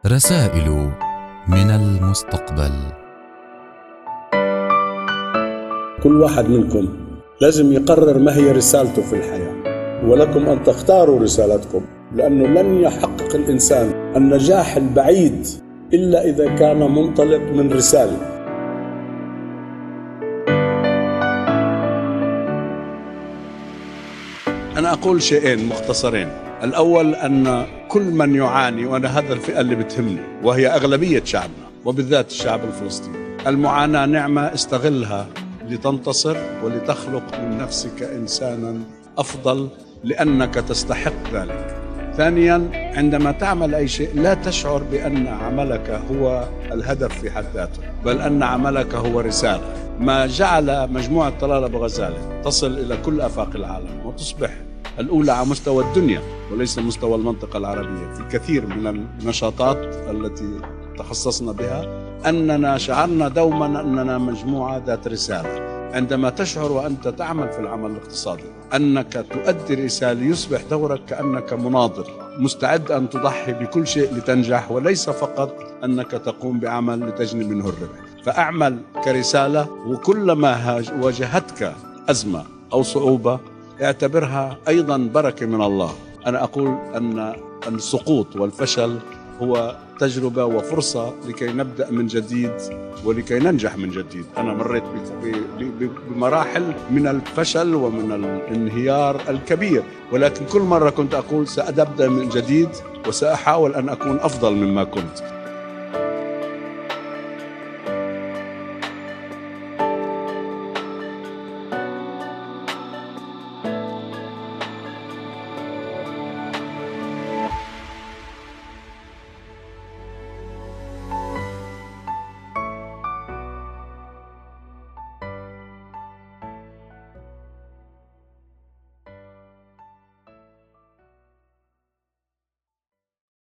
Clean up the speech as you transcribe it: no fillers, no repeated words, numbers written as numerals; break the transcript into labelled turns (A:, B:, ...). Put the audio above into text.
A: رسائل من المستقبل.
B: كل واحد منكم لازم يقرر ما هي رسالته في الحياة، ولكم أن تختاروا رسالتكم، لأنه لن يحقق الإنسان النجاح البعيد إلا إذا كان منطلق من رسالة. أنا أقول شيئين مختصرين. الأول أن كل من يعاني، وأنا هذا الفئة اللي بتهمني وهي أغلبية شعبنا وبالذات الشعب الفلسطيني، المعاناة نعمة استغلها لتنتصر ولتخلق من نفسك إنسانا أفضل، لأنك تستحق ذلك. ثانيا، عندما تعمل أي شيء لا تشعر بأن عملك هو الهدف في حد ذاته، بل أن عملك هو رسالة. ما جعل مجموعة طلال أبو غزالة تصل إلى كل آفاق العالم وتصبح الأولى على مستوى الدنيا وليس مستوى المنطقة العربية في كثير من النشاطات التي تخصصنا بها، أننا شعرنا دوما أننا مجموعة ذات رسالة. عندما تشعر وأنت تعمل في العمل الاقتصادي أنك تؤدي رسالة، يصبح دورك كأنك مناضل مستعد أن تضحي بكل شيء لتنجح، وليس فقط أنك تقوم بعمل لتجني منه الربح. فأعمل كرسالة، وكلما واجهتك أزمة أو صعوبة اعتبرها أيضا بركة من الله. أنا أقول أن السقوط والفشل هو تجربة وفرصة لكي نبدأ من جديد ولكي ننجح من جديد. أنا مريت بمراحل من الفشل ومن الانهيار الكبير، ولكن كل مرة كنت أقول سأبدأ من جديد وسأحاول أن أكون أفضل مما كنت.